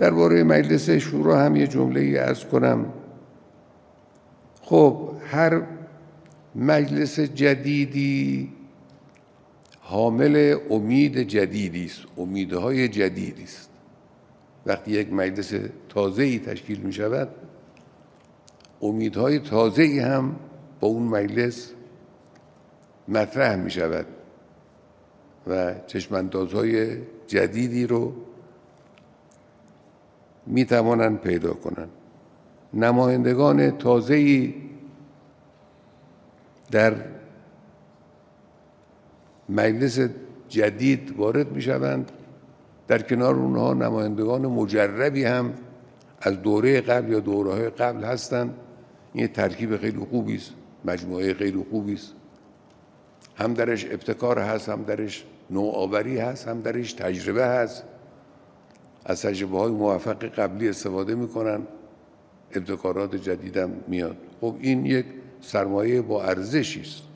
درباره مجلس شورا هم یه جمله‌ای عرض کنم. خب هر مجلس جدیدی حامل امید جدیدی است، امیدهای جدیدی است. وقتی یک مجلس تازه‌ای تشکیل می شود، امیدهای تازه‌ای هم با اون مجلس مطرح می شود و چشم‌اندازهای جدیدی رو می توانند پیدا کنند. نمایندگان تازه‌ای در مجلس جدید وارد می شوند، در کنار اونها نمایندگان مجربی هم از دوره قبل یا دوره‌های قبل هستند. این ترکیب خیلی خوبی است، مجموعه خیلی خوبی است. هم درش ابتکار هست، هم درش نوآوری هست، هم درش تجربه هست. از تجربه‌های موفق قبلی استفاده می‌کنن، ابتکارات جدیدم میاد. خب این یک سرمایه با ارزشی است.